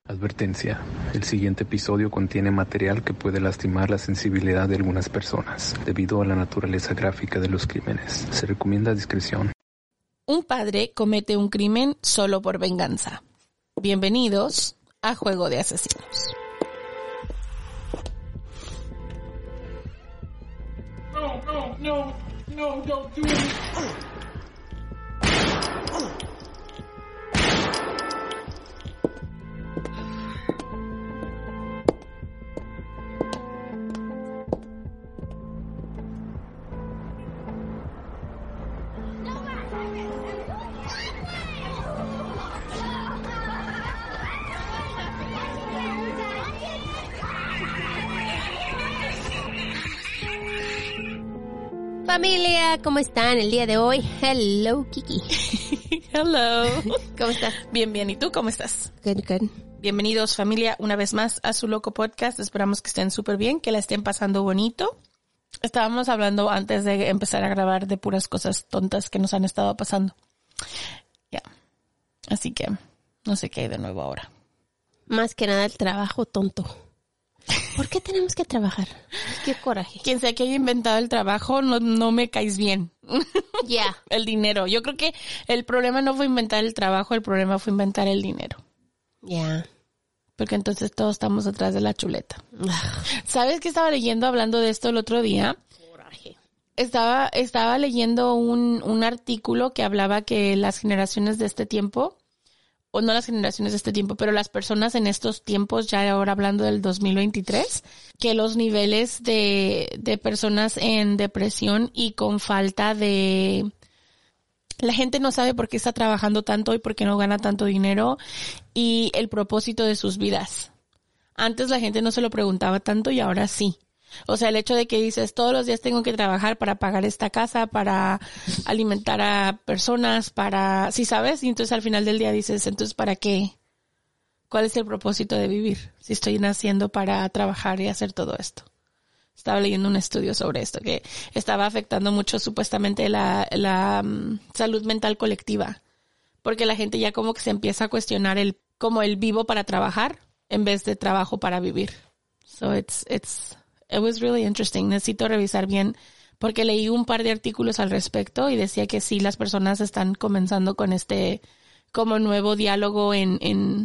Advertencia: el siguiente episodio contiene material que puede lastimar la sensibilidad de algunas personas debido a la naturaleza gráfica de los crímenes. Se recomienda discreción. Un padre comete un crimen solo por venganza. Bienvenidos a Juego de Asesinos. No, don't do it. Familia, ¿cómo están el día de hoy? Hello, Kiki. Hello. ¿Cómo estás? Bien. ¿Y tú cómo estás? Good. Bienvenidos, familia, una vez más a su loco podcast. Esperamos que estén súper bien, que la estén pasando bonito. Estábamos hablando antes de empezar a grabar de puras cosas tontas que nos han estado pasando. Ya. Así que no sé qué hay de nuevo ahora. Más que nada el trabajo tonto. ¿Por qué tenemos que trabajar? Qué coraje. Quien sea que haya inventado el trabajo, no me caes bien. Ya. El dinero. Yo creo que el problema no fue inventar el trabajo, el problema fue inventar el dinero. Ya. Porque entonces todos estamos detrás de la chuleta. ¿Sabes qué estaba leyendo hablando de esto el otro día? Coraje. Estaba leyendo un artículo que hablaba que las generaciones de este tiempo, o no las generaciones de este tiempo, pero las personas en estos tiempos, ya ahora hablando del 2023, que los niveles de personas en depresión y con falta de... La gente no sabe por qué está trabajando tanto y por qué no gana tanto dinero y el propósito de sus vidas. Antes la gente no se lo preguntaba tanto y ahora sí. O sea, el hecho de que dices, todos los días tengo que trabajar para pagar esta casa, para alimentar a personas, para... ¿Sí sabes? Y entonces al final del día dices, entonces ¿para qué? ¿Cuál es el propósito de vivir? Si estoy naciendo para trabajar y hacer todo esto. Estaba leyendo un estudio sobre esto, que estaba afectando mucho supuestamente la salud mental colectiva. Porque la gente ya como que se empieza a cuestionar como el vivo para trabajar en vez de trabajo para vivir. So it was really interesting. Necesito revisar bien porque leí un par de artículos al respecto y decía que sí, las personas están comenzando con este como nuevo diálogo en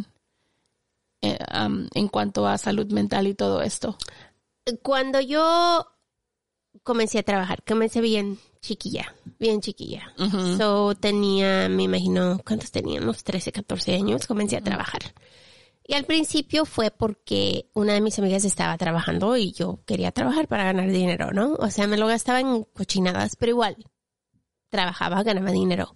cuanto a salud mental y todo esto. Cuando yo comencé a trabajar, comencé bien chiquilla. Uh-huh. So tenía, me imagino, ¿cuántos teníamos? 13, 14 años, comencé a trabajar. Y al principio fue porque una de mis amigas estaba trabajando y yo quería trabajar para ganar dinero, ¿no? O sea, me lo gastaba en cochinadas, pero igual trabajaba, ganaba dinero.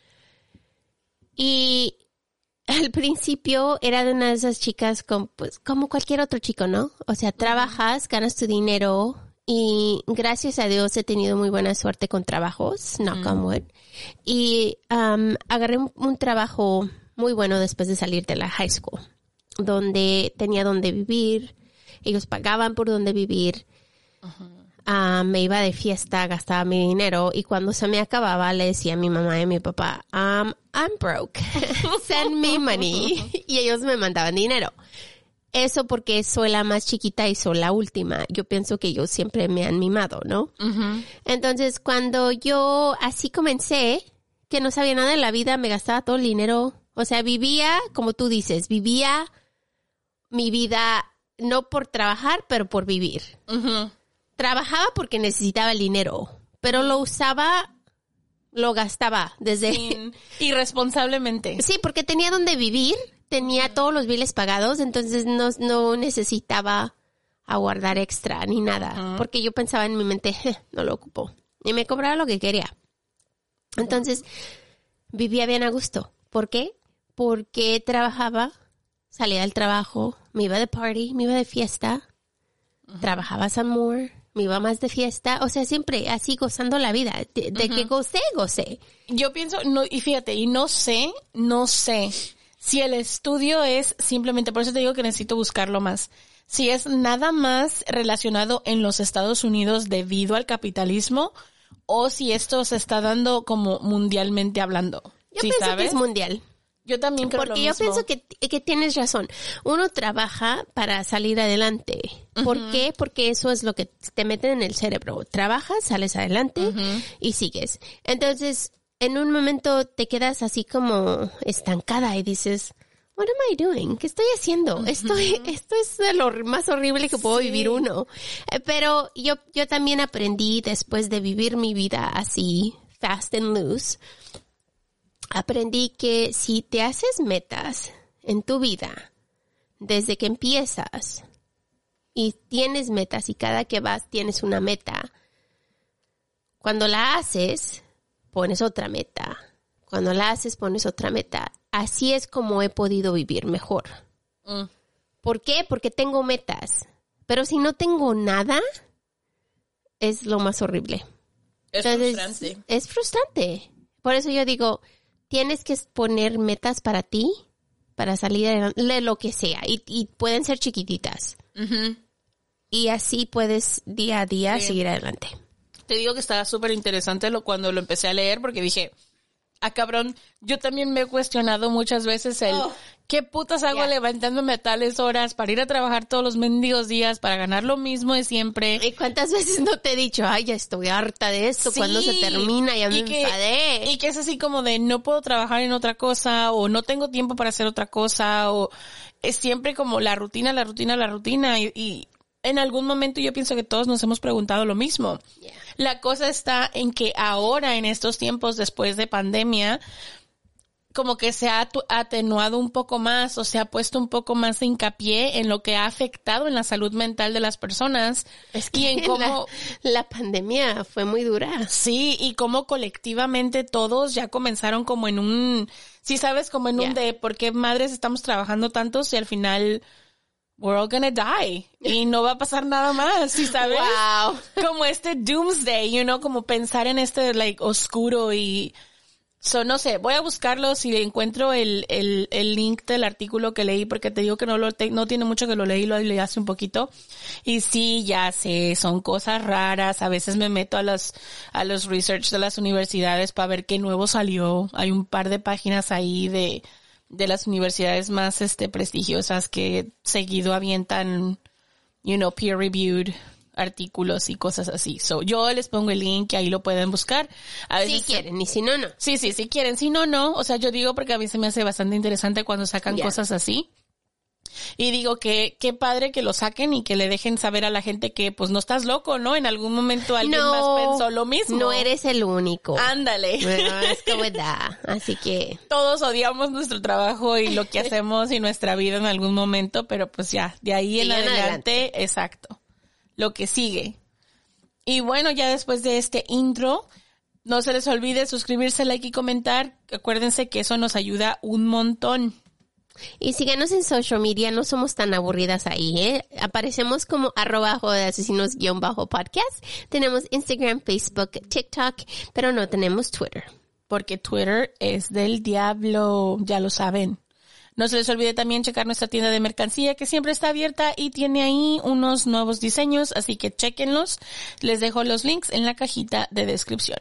Y al principio era de una de esas chicas como cualquier otro chico, ¿no? O sea, trabajas, ganas tu dinero y gracias a Dios he tenido muy buena suerte con trabajos, knock on wood. Y agarré un trabajo muy bueno después de salir de la high school, donde tenía donde vivir, ellos pagaban por donde vivir, me iba de fiesta, gastaba mi dinero y cuando se me acababa le decía a mi mamá y a mi papá, I'm broke, send me money, y ellos me mandaban dinero. Eso porque soy la más chiquita y soy la última. Yo pienso que ellos siempre me han mimado, ¿no? Uh-huh. Entonces cuando yo así comencé, que no sabía nada de la vida, me gastaba todo el dinero. O sea, vivía, como tú dices, vivía mi vida no por trabajar, pero por vivir. Uh-huh. Trabajaba porque necesitaba el dinero, pero lo usaba, lo gastaba desde... Irresponsablemente. Sí, porque tenía donde vivir, tenía todos los biles pagados, entonces no necesitaba aguardar extra ni nada, porque yo pensaba en mi mente, no lo ocupo, y me cobraba lo que quería. Entonces, vivía bien a gusto. ¿Por qué? Porque trabajaba, salía del trabajo, me iba de party, me iba de fiesta, trabajaba some more, me iba más de fiesta, o sea, siempre así gozando la vida, de que gocé. Yo pienso, y fíjate, no sé si el estudio es simplemente, por eso te digo que necesito buscarlo más, si es nada más relacionado en los Estados Unidos debido al capitalismo o si esto se está dando como mundialmente hablando. Yo ¿Sí pienso sabes? que es mundial. Yo también creo Porque lo mismo. yo pienso que tienes razón. Uno trabaja para salir adelante. ¿Por qué? Porque eso es lo que te meten en el cerebro. Trabajas, sales adelante y sigues. Entonces, en un momento te quedas así como estancada y dices, what am I doing? ¿Qué estoy haciendo? Esto es de lo más horrible que puedo vivir uno. Pero yo también aprendí después de vivir mi vida así, fast and loose. Aprendí que si te haces metas en tu vida, desde que empiezas, y tienes metas y cada que vas tienes una meta, cuando la haces, pones otra meta. Cuando la haces, pones otra meta. Así es como he podido vivir mejor. ¿Por qué? Porque tengo metas. Pero si no tengo nada, es lo más horrible. Frustrante. Es frustrante. Por eso yo digo, tienes que poner metas para ti, para salir de lo que sea. Y pueden ser chiquititas. Y así puedes día a día seguir adelante. Te digo que estaba súper interesante cuando lo empecé a leer porque dije, cabrón, yo también me he cuestionado muchas veces ¿qué putas hago levantándome a tales horas para ir a trabajar todos los mendigos días para ganar lo mismo de siempre? ¿Y cuántas veces no te he dicho, ay, ya estoy harta de esto, Sí, cuando se termina, ya me enfadé? Y que es así como de no puedo trabajar en otra cosa o no tengo tiempo para hacer otra cosa o es siempre como la rutina y en algún momento yo pienso que todos nos hemos preguntado lo mismo. La cosa está en que ahora, en estos tiempos después de pandemia, como que se ha atenuado un poco más o se ha puesto un poco más de hincapié en lo que ha afectado en la salud mental de las personas. Es que y en cómo la pandemia fue muy dura. Sí, y cómo colectivamente todos ya comenzaron como en un, sí sabes, como en un de por qué madres estamos trabajando tanto si al final we're all gonna die y no va a pasar nada más, ¿sí sabes? Wow. Como este doomsday, como pensar en este oscuro y no sé, voy a buscarlo si encuentro el link del artículo que leí porque te digo que no tiene mucho que lo leí hace un poquito y sí, ya sé, son cosas raras, a veces me meto a los research de las universidades para ver qué nuevo salió, hay un par de páginas ahí de las universidades más prestigiosas que seguido avientan, peer reviewed artículos y cosas así. So, yo les pongo el link y ahí lo pueden buscar. A veces, si quieren, y si no, no. Sí, si quieren. Si no, no. O sea, yo digo porque a mí se me hace bastante interesante cuando sacan cosas así. Y digo que qué padre que lo saquen y que le dejen saber a la gente que pues no estás loco, ¿no? En algún momento alguien más pensó lo mismo. No eres el único. Ándale. Bueno, es como da. Así que todos odiamos nuestro trabajo y lo que hacemos y nuestra vida en algún momento, pero pues ya, de ahí en adelante, exacto. Lo que sigue. Y bueno, ya después de este intro, no se les olvide suscribirse, like y comentar. Acuérdense que eso nos ayuda un montón. Y síganos en social media, no somos tan aburridas ahí, ¿eh? Aparecemos como @asesinos_podcast. Tenemos Instagram, Facebook, TikTok, pero no tenemos Twitter. Porque Twitter es del diablo, ya lo saben. No se les olvide también checar nuestra tienda de mercancía que siempre está abierta y tiene ahí unos nuevos diseños, así que chéquenlos. Les dejo los links en la cajita de descripción.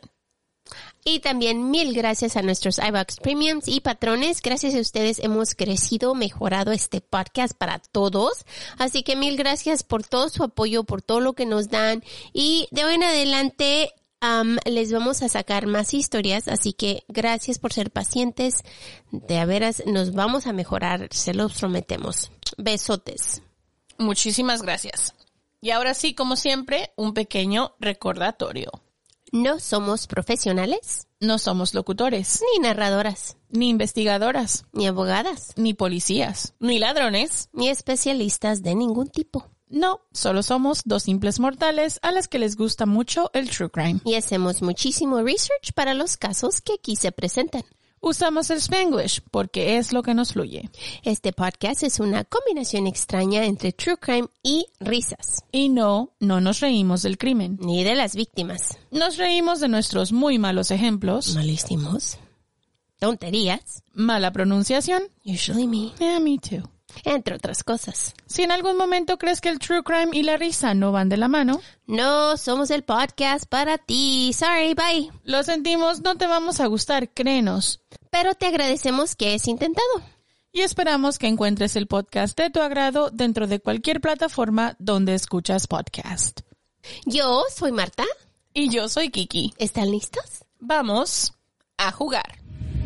Y también 1000 gracias a nuestros iVox Premiums y patrones. Gracias a ustedes hemos crecido, mejorado este podcast para todos. Así que 1000 gracias por todo su apoyo, por todo lo que nos dan. Y de hoy en adelante les vamos a sacar más historias. Así que gracias por ser pacientes. De a veras nos vamos a mejorar, se los prometemos. Besotes. Muchísimas gracias. Y ahora sí, como siempre, un pequeño recordatorio. No somos profesionales, no somos locutores, ni narradoras, ni investigadoras, ni abogadas, ni policías, ni ladrones, ni especialistas de ningún tipo. No, solo somos dos simples mortales a las que les gusta mucho el true crime. Y hacemos muchísimo research para los casos que aquí se presentan. Usamos el Spanglish porque es lo que nos fluye. Este podcast es una combinación extraña entre true crime y risas. Y no nos reímos del crimen. Ni de las víctimas. Nos reímos de nuestros muy malos ejemplos. Malísimos. Tonterías. Mala pronunciación. Usually me. Yeah, me too. Entre otras cosas. Si en algún momento crees que el true crime y la risa no van de la mano, no somos el podcast para ti. Sorry, bye. Lo sentimos, no te vamos a gustar, créenos. pero te agradecemos que hayas intentado. Y esperamos que encuentres el podcast de tu agrado dentro de cualquier plataforma donde escuchas podcast. Yo soy Marta. Y yo soy Kiki. ¿Están listos? Vamos a jugar.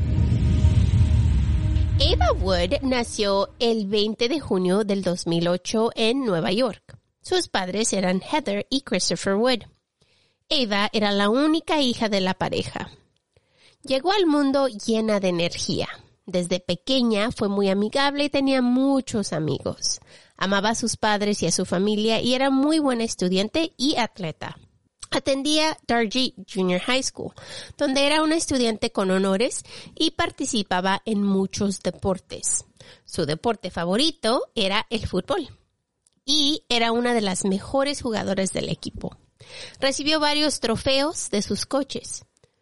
Ava Wood nació el 20 de junio del 2008 en Nueva York. Sus padres eran Heather y Christopher Wood. Ava era la única hija de la pareja. Llegó al mundo llena de energía. Desde pequeña fue muy amigable y tenía muchos amigos. Amaba a sus padres y a su familia y era muy buena estudiante y atleta. Atendía Dargy Junior High School, donde era una estudiante con honores y participaba en muchos deportes. Su deporte favorito era el fútbol y era una de las mejores jugadoras del equipo. Recibió varios trofeos de sus coaches.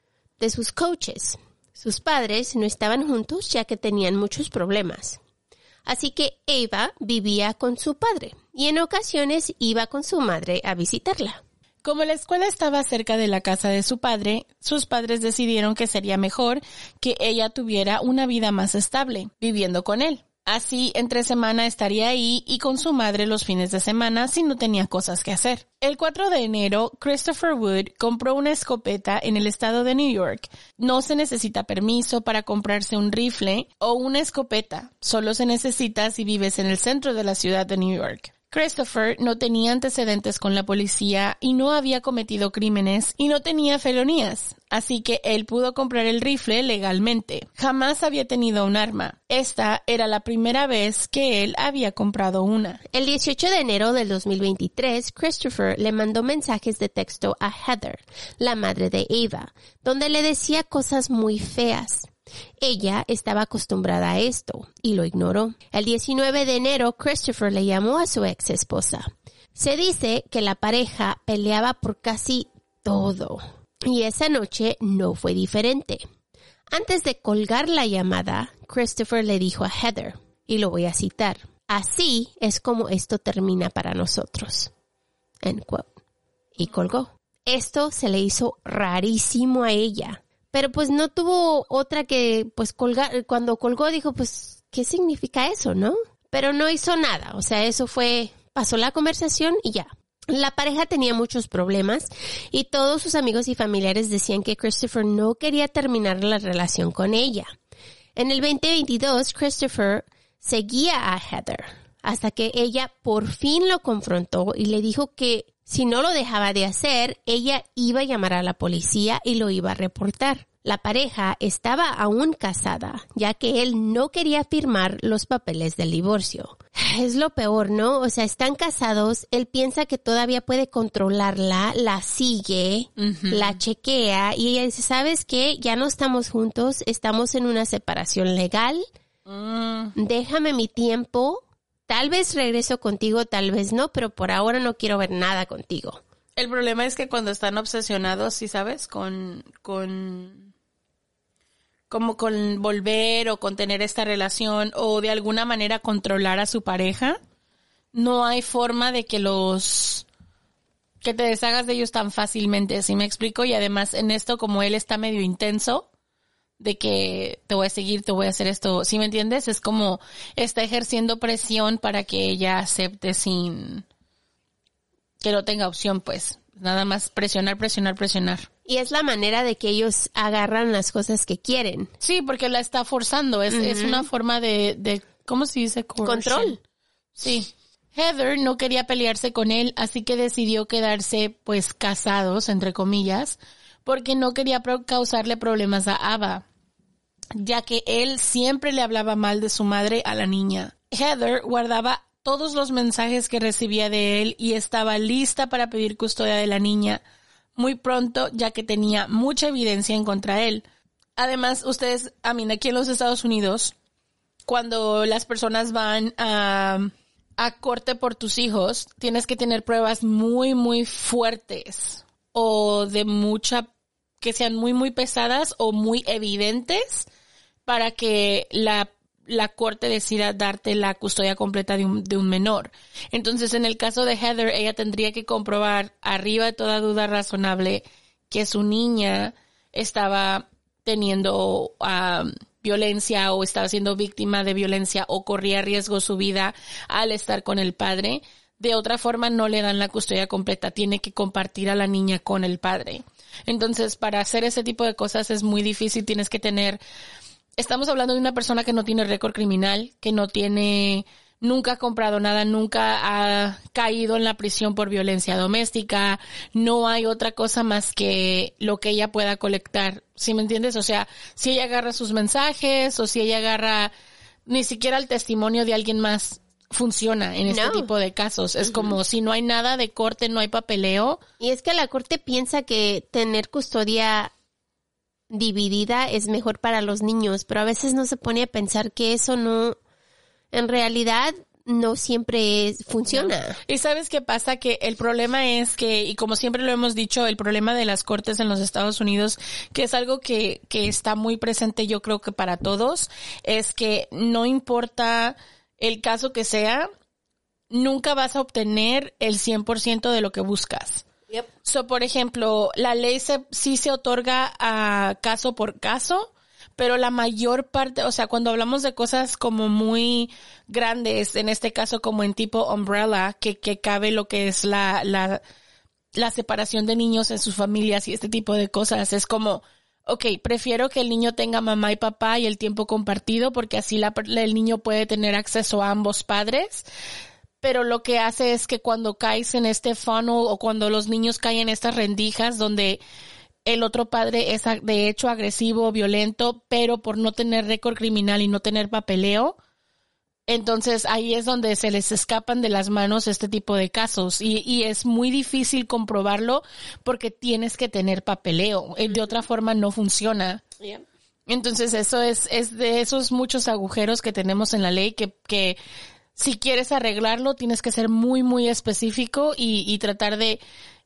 Sus padres no estaban juntos ya que tenían muchos problemas. Así que Ava vivía con su padre y en ocasiones iba con su madre a visitarla. Como la escuela estaba cerca de la casa de su padre, sus padres decidieron que sería mejor que ella tuviera una vida más estable, viviendo con él. Así, entre semana estaría ahí y con su madre los fines de semana si no tenía cosas que hacer. El 4 de enero, Christopher Wood compró una escopeta en el estado de New York. No se necesita permiso para comprarse un rifle o una escopeta. Solo se necesita si vives en el centro de la ciudad de New York. Christopher no tenía antecedentes con la policía y no había cometido crímenes y no tenía felonías, así que él pudo comprar el rifle legalmente. Jamás había tenido un arma. Esta era la primera vez que él había comprado una. El 18 de enero del 2023, Christopher le mandó mensajes de texto a Heather, la madre de Ava, donde le decía cosas muy feas. Ella estaba acostumbrada a esto y lo ignoró. El 19 de enero, Christopher le llamó a su ex esposa. Se dice que la pareja peleaba por casi todo y esa noche no fue diferente. Antes de colgar la llamada, Christopher le dijo a Heather, y lo voy a citar, "Así es como esto termina para nosotros." End quote. Y colgó. Esto se le hizo rarísimo a ella. Pero pues no tuvo otra que pues colgar. Cuando colgó dijo pues ¿qué significa eso, no? Pero no hizo nada, o sea, pasó la conversación y ya. La pareja tenía muchos problemas y todos sus amigos y familiares decían que Christopher no quería terminar la relación con ella. En el 2022, Christopher seguía a Heather hasta que ella por fin lo confrontó y le dijo que si no lo dejaba de hacer, ella iba a llamar a la policía y lo iba a reportar. La pareja estaba aún casada, ya que él no quería firmar los papeles del divorcio. Es lo peor, ¿no? O sea, están casados, él piensa que todavía puede controlarla, la sigue, la chequea y ella dice, ¿sabes qué? Ya no estamos juntos, estamos en una separación legal, déjame mi tiempo. Tal vez regreso contigo, tal vez no, pero por ahora no quiero ver nada contigo. El problema es que cuando están obsesionados, ¿sí sabes? Como con volver o con tener esta relación o de alguna manera controlar a su pareja, no hay forma de que te deshagas de ellos tan fácilmente, ¿sí me explico? Y además en esto, como él está medio intenso, de que te voy a seguir, te voy a hacer esto, ¿sí me entiendes? Es como está ejerciendo presión para que ella acepte sin que no tenga opción, pues. Nada más presionar. Y es la manera de que ellos agarran las cosas que quieren. Sí, porque la está forzando. Es una forma de ¿cómo se dice? Control. Sí. Heather no quería pelearse con él, así que decidió quedarse, pues, casados, entre comillas, porque no quería causarle problemas a Ava, ya que él siempre le hablaba mal de su madre a la niña. Heather guardaba todos los mensajes que recibía de él y estaba lista para pedir custodia de la niña muy pronto, ya que tenía mucha evidencia en contra de él. Además, aquí en los Estados Unidos, cuando las personas van a corte por tus hijos, tienes que tener pruebas muy, muy fuertes o que sean muy, muy pesadas o muy evidentes para que la corte decida darte la custodia completa de un menor. Entonces, en el caso de Heather, ella tendría que comprobar, arriba de toda duda razonable, que su niña estaba teniendo violencia o estaba siendo víctima de violencia o corría riesgo su vida al estar con el padre. De otra forma no le dan la custodia completa, tiene que compartir a la niña con el padre. Entonces, para hacer ese tipo de cosas es muy difícil, tienes que tener... Estamos hablando de una persona que no tiene récord criminal, que nunca ha comprado nada, nunca ha caído en la prisión por violencia doméstica, no hay otra cosa más que lo que ella pueda colectar, ¿sí me entiendes? O sea, si ella agarra sus mensajes o si ella agarra ni siquiera el testimonio de alguien más, funciona en este tipo de casos. Es como si no hay nada de corte, no hay papeleo. Y es que la corte piensa que tener custodia dividida es mejor para los niños, pero a veces no se pone a pensar que eso no, en realidad no siempre funciona. No. Y ¿sabes qué pasa? Que el problema es que, y como siempre lo hemos dicho, el problema de las cortes en los Estados Unidos, que es algo que está muy presente yo creo que para todos, es que no importa el caso que sea, nunca vas a obtener el 100% de lo que buscas. Yep. So, por ejemplo, la ley sí se otorga a caso por caso, pero la mayor parte, o sea, cuando hablamos de cosas como muy grandes, en este caso como en tipo umbrella, que cabe lo que es la separación de niños en sus familias y este tipo de cosas, es como, okay, prefiero que el niño tenga mamá y papá y el tiempo compartido porque así el niño puede tener acceso a ambos padres. Pero lo que hace es que cuando caes en este funnel o cuando los niños caen en estas rendijas donde el otro padre es de hecho agresivo, violento, pero por no tener récord criminal y no tener papeleo, entonces ahí es donde se les escapan de las manos este tipo de casos y es muy difícil comprobarlo porque tienes que tener papeleo. De otra forma no funciona. Yeah. Entonces eso es de esos muchos agujeros que tenemos en la ley que si quieres arreglarlo, tienes que ser muy, muy específico y tratar de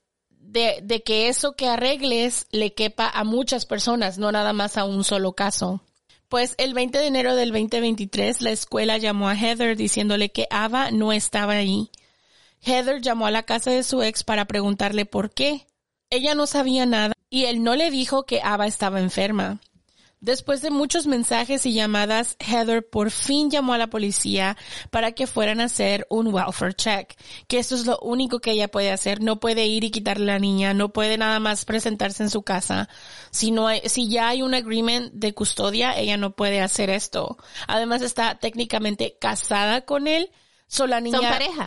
que eso que arregles le quepa a muchas personas, no nada más a un solo caso. Pues el 20 de enero del 2023, la escuela llamó a Heather diciéndole que Ava no estaba ahí. Heather llamó a la casa de su ex para preguntarle por qué. Ella no sabía nada y él no le dijo que Ava estaba enferma. Después de muchos mensajes y llamadas, Heather por fin llamó a la policía para que fueran a hacer un welfare check, que eso es lo único que ella puede hacer. No puede ir y quitarle a la niña, no puede nada más presentarse en su casa. Si ya hay un agreement de custodia, ella no puede hacer esto. Además está técnicamente casada con él. So la niña son pareja.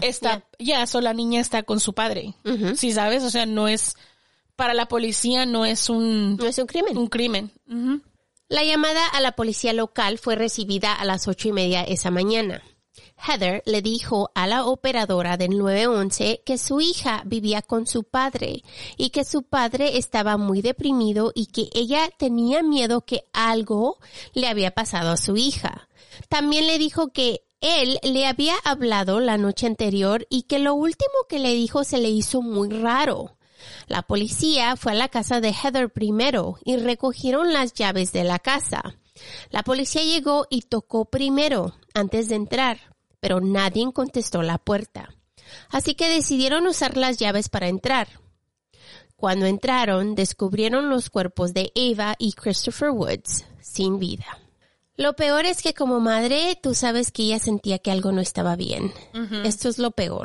La niña está con su padre. Uh-huh. ¿Sí sabes? O sea, no es, para la policía no es un crimen. Un crimen. Uh-huh. La llamada a la policía local fue recibida a las 8:30 esa mañana. Heather le dijo a la operadora del 911 que su hija vivía con su padre y que su padre estaba muy deprimido y que ella tenía miedo que algo le había pasado a su hija. También le dijo que él le había hablado la noche anterior y que lo último que le dijo se le hizo muy raro. La policía fue a la casa de Heather primero y recogieron las llaves de la casa. La policía llegó y tocó primero antes de entrar, pero nadie contestó la puerta. Así que decidieron usar las llaves para entrar. Cuando entraron, descubrieron los cuerpos de Ava y Christopher Woods sin vida. Lo peor es que como madre, tú sabes que ella sentía que algo no estaba bien. Uh-huh. Esto es lo peor.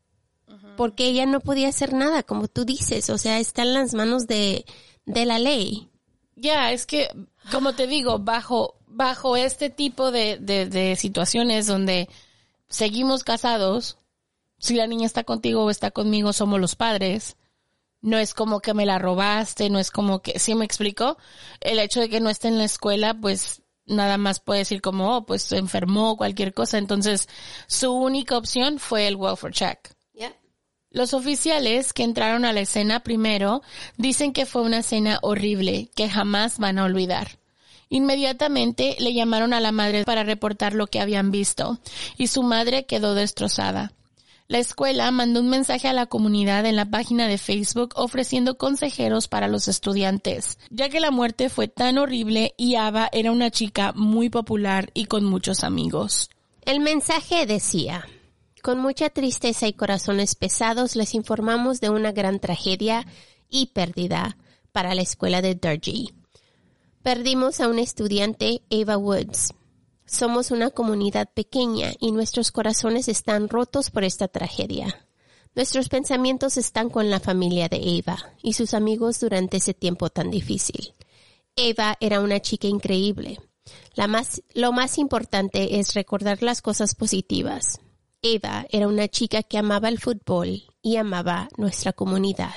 Porque ella no podía hacer nada, como tú dices. O sea, está en las manos de la ley. Ya, es que, como te digo, bajo este tipo de situaciones donde seguimos casados, si la niña está contigo o está conmigo, somos los padres. No es como que me la robaste, no es como que, ¿sí me explico? El hecho de que no esté en la escuela, pues nada más puede decir como, pues se enfermó, cualquier cosa. Entonces, su única opción fue el welfare check. Yeah. Los oficiales que entraron a la escena primero dicen que fue una escena horrible que jamás van a olvidar. Inmediatamente le llamaron a la madre para reportar lo que habían visto y su madre quedó destrozada. La escuela mandó un mensaje a la comunidad en la página de Facebook ofreciendo consejeros para los estudiantes, ya que la muerte fue tan horrible y Ava era una chica muy popular y con muchos amigos. El mensaje decía: con mucha tristeza y corazones pesados les informamos de una gran tragedia y pérdida para la escuela de Darji. Perdimos a una estudiante, Ava Woods. Somos una comunidad pequeña y nuestros corazones están rotos por esta tragedia. Nuestros pensamientos están con la familia de Ava y sus amigos durante ese tiempo tan difícil. Ava era una chica increíble. Lo más importante es recordar las cosas positivas. Ava era una chica que amaba el fútbol y amaba nuestra comunidad.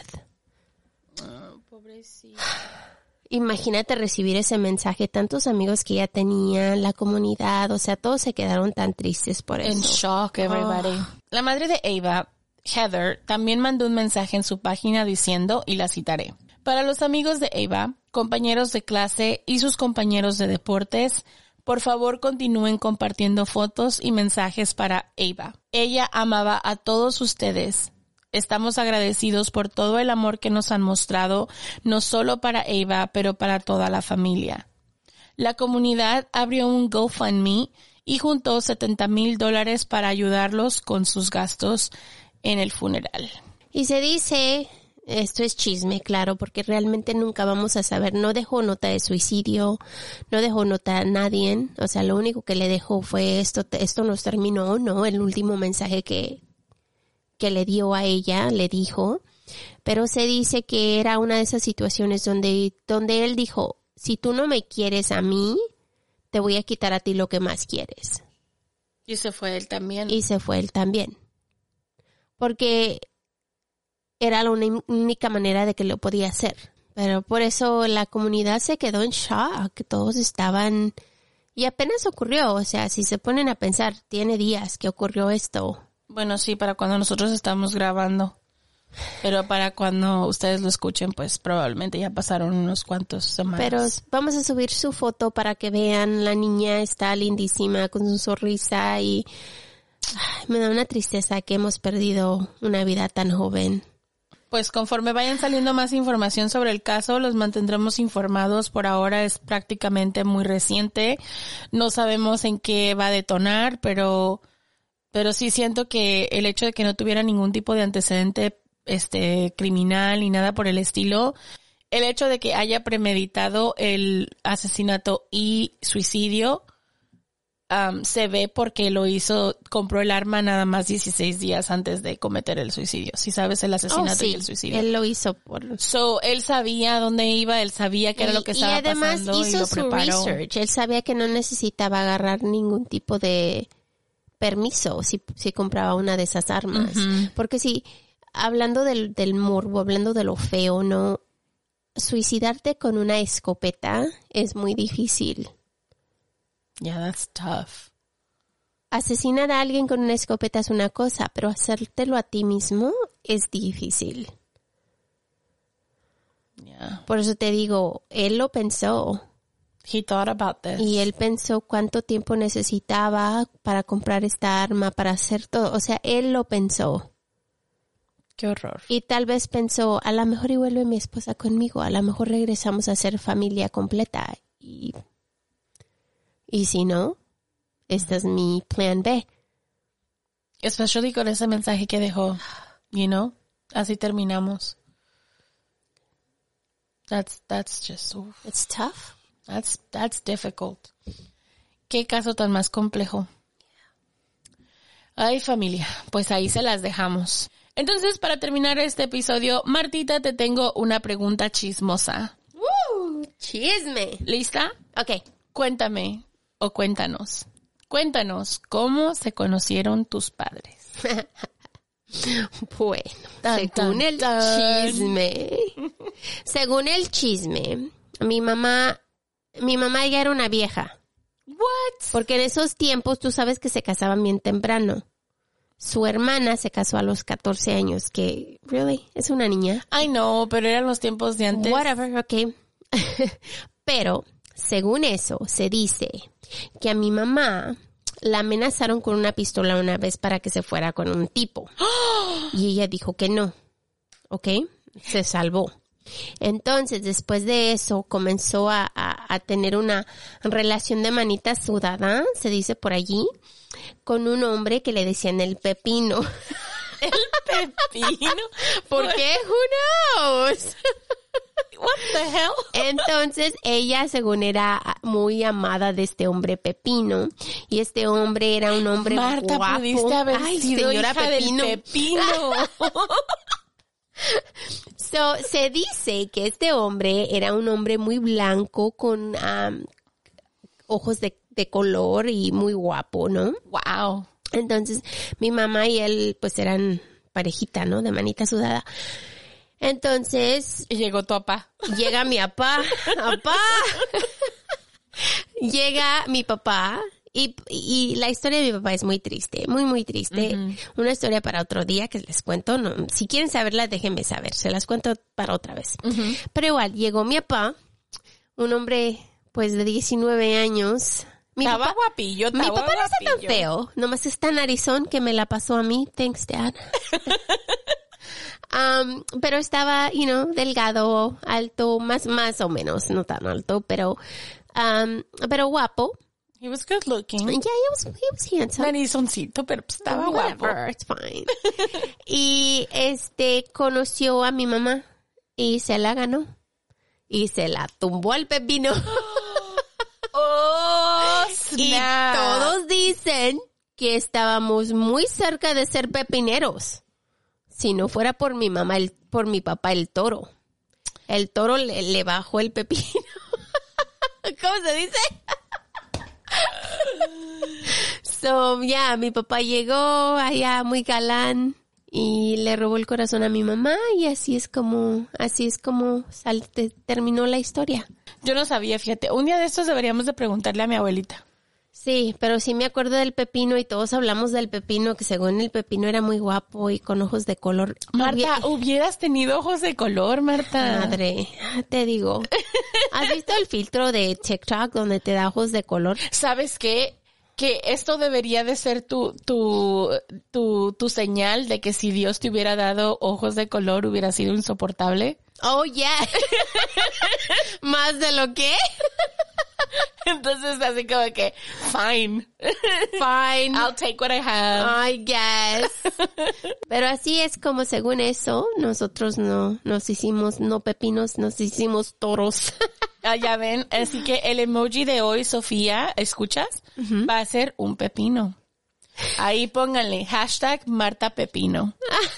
Pobrecita. Imagínate recibir ese mensaje, tantos amigos que ella tenía, la comunidad, o sea, todos se quedaron tan tristes por eso. En shock, everybody. La madre de Ava, Heather, también mandó un mensaje en su página diciendo, y la citaré: para los amigos de Ava, compañeros de clase y sus compañeros de deportes, por favor continúen compartiendo fotos y mensajes para Ava. Ella amaba a todos ustedes. Estamos agradecidos por todo el amor que nos han mostrado, no solo para Ava, pero para toda la familia. La comunidad abrió un GoFundMe y juntó $70,000 para ayudarlos con sus gastos en el funeral. Y se dice, esto es chisme, claro, porque realmente nunca vamos a saber. No dejó nota de suicidio, no dejó nota a nadie. O sea, lo único que le dejó fue esto nos terminó, ¿no? El último mensaje que le dio a ella, le dijo. Pero se dice que era una de esas situaciones donde él dijo, si tú no me quieres a mí, te voy a quitar a ti lo que más quieres. Y se fue él también. Y se fue él también. Porque era la única manera de que lo podía hacer. Pero por eso la comunidad se quedó en shock. Todos estaban... Y apenas ocurrió. O sea, si se ponen a pensar, tiene días que ocurrió esto. Bueno, sí, para cuando nosotros estamos grabando. Pero para cuando ustedes lo escuchen, pues probablemente ya pasaron unos cuantos semanas. Pero vamos a subir su foto para que vean. La niña está lindísima con su sonrisa y... Ay, me da una tristeza que hemos perdido una vida tan joven. Pues conforme vayan saliendo más información sobre el caso, los mantendremos informados. Por ahora es prácticamente muy reciente. No sabemos en qué va a detonar, pero sí siento que el hecho de que no tuviera ningún tipo de antecedente criminal ni nada por el estilo, el hecho de que haya premeditado el asesinato y suicidio, se ve porque lo hizo, compró el arma nada más 16 días antes de cometer el suicidio. Si sabes, el asesinato y el suicidio. Él lo hizo él sabía dónde iba, él sabía qué era lo que estaba pasando y lo preparó. Y además hizo su research. Él sabía que no necesitaba agarrar ningún tipo de permiso si compraba una de esas armas. Uh-huh. Porque si, hablando del morbo, hablando de lo feo, no, suicidarte con una escopeta es muy difícil. Yeah, that's tough. Asesinar a alguien con una escopeta es una cosa, pero hacértelo a ti mismo es difícil. Yeah. Por eso te digo, él lo pensó. He thought about this. Y él pensó cuánto tiempo necesitaba para comprar esta arma, para hacer todo. O sea, él lo pensó. Qué horror. Y tal vez pensó, a lo mejor y vuelve mi esposa conmigo, a lo mejor regresamos a ser familia completa. Y si no, este es mi plan B. Especially con ese mensaje que dejó, así terminamos. That's just... It's tough. That's difficult. Qué caso tan más complejo. Ay, familia, pues ahí se las dejamos. Entonces, para terminar este episodio, Martita, te tengo una pregunta chismosa. ¡Chisme! ¿Lista? Ok. Cuéntame. O cuéntanos, ¿cómo se conocieron tus padres? Bueno, según el chisme, mi mamá ya era una vieja. What? Porque en esos tiempos tú sabes que se casaban bien temprano. Su hermana se casó a los 14 años, que, really, es una niña. I know, pero eran los tiempos de antes. Whatever, okay. Pero, según eso, se dice que a mi mamá la amenazaron con una pistola una vez para que se fuera con un tipo. Y ella dijo que no. ¿Ok? Se salvó. Entonces, después de eso, comenzó a tener una relación de manita sudada, se dice por allí, con un hombre que le decían el Pepino. ¿El Pepino? ¿Por qué? Who knows? What What the hell? Entonces, ella, según era muy amada de este hombre Pepino, y este hombre era un hombre Marta, guapo. pudiste haber sido señora hija Pepino. del Pepino. So, se dice que este hombre era un hombre muy blanco con ojos de color y muy guapo, ¿no? Wow. Entonces, mi mamá y él, pues, eran parejita, ¿no? De manita sudada. Entonces, Y llegó tu papá. llega mi papá. Llega mi papá. Y la historia de mi papá es muy triste, muy, muy triste. Una historia para otro día que les cuento. No, si quieren saberla, déjenme saber. Se las cuento para otra vez. Pero igual, llegó mi papá, un hombre, pues, de 19 años. Estaba guapillo, Mi papá no está tan feo. Nomás está narizón que me la pasó a mí. Thanks, Dad. Pero estaba, delgado, alto, más o menos, no tan alto, pero guapo. He was good looking. Yeah, he was handsome. Narizoncito, pero pues estaba guapo. Whatever, it's fine. Y conoció a mi mamá y se la ganó. Y se la tumbó al Pepino. Oh, Y snap. todos dicen que estábamos muy cerca de ser pepineros. Si no fuera por mi mamá, por mi papá, el toro. El toro le bajó el pepino. ¿Cómo se dice? So, mi papá llegó allá muy galán y le robó el corazón a mi mamá y así es como terminó la historia. Yo no sabía, fíjate. Un día de estos deberíamos de preguntarle a mi abuelita. Sí, pero sí me acuerdo del Pepino y todos hablamos del Pepino, que según el Pepino era muy guapo y con ojos de color. Marta, hubieras tenido ojos de color, Marta. Madre, te digo. ¿Has visto el filtro de TikTok donde te da ojos de color? ¿Sabes qué? Que esto debería de ser tu señal de que si Dios te hubiera dado ojos de color hubiera sido insoportable. Oh, yeah. ¿Más de lo que? Entonces así como que, fine. Fine. I'll take what I have. I guess. Pero así es como según eso, nosotros no pepinos, nos hicimos toros. Ya ven, así que el emoji de hoy, Sofía, ¿escuchas? Va a ser un pepino. Ahí pónganle #MartaPepino.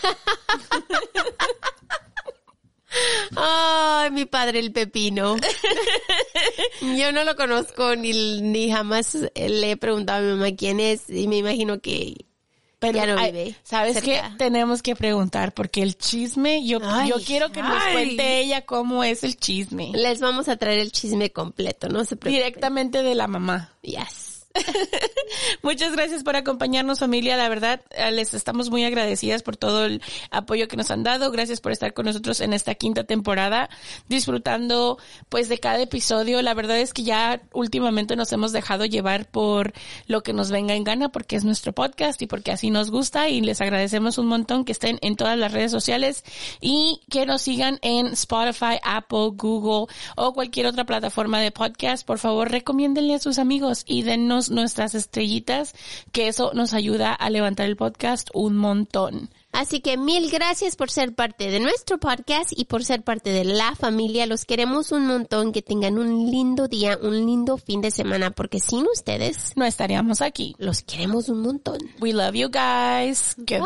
Ay, mi padre el Pepino. Yo no lo conozco ni jamás le he preguntado a mi mamá quién es y me imagino que ya no vive. ¿Sabes cerca. qué? Tenemos que preguntar porque el chisme, yo quiero que nos cuente ella cómo es el chisme. Les vamos a traer el chisme completo, no se preocupen. Directamente de la mamá. Yes. Muchas gracias por acompañarnos, familia. La verdad, les estamos muy agradecidas por todo el apoyo que nos han dado. Gracias por estar con nosotros en esta 5ª temporada, disfrutando pues de cada episodio. La verdad es que ya últimamente nos hemos dejado llevar por lo que nos venga en gana, porque es nuestro podcast y porque así nos gusta, y les agradecemos un montón que estén en todas las redes sociales y que nos sigan en Spotify, Apple, Google o cualquier otra plataforma de podcast. Por favor, recomiéndenle a sus amigos y dennos nuestras estrellitas, que eso nos ayuda a levantar el podcast un montón. Así que 1000 gracias por ser parte de nuestro podcast y por ser parte de la familia. Los queremos un montón. Que tengan un lindo día, un lindo fin de semana, porque sin ustedes No estaríamos aquí. los queremos un montón. We love you guys. Goodbye.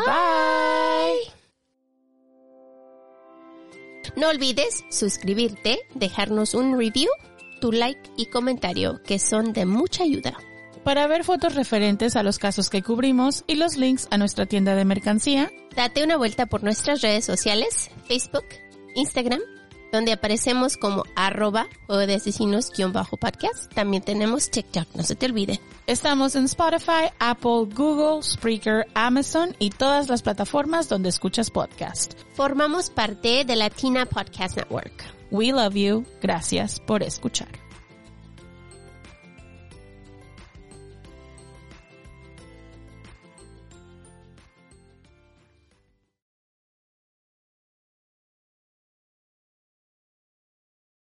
No olvides suscribirte, dejarnos un review, tu like y comentario, que son de mucha ayuda. Para ver fotos referentes a los casos que cubrimos y los links a nuestra tienda de mercancía, Date una vuelta por nuestras redes sociales, Facebook, Instagram, donde aparecemos como @Juego de Asesinos_podcast. También tenemos TikTok, no se te olvide. estamos en Spotify, Apple, Google, Spreaker, Amazon y todas las plataformas donde escuchas podcast. Formamos parte de Latina Podcast Network. We love you. Gracias por escuchar.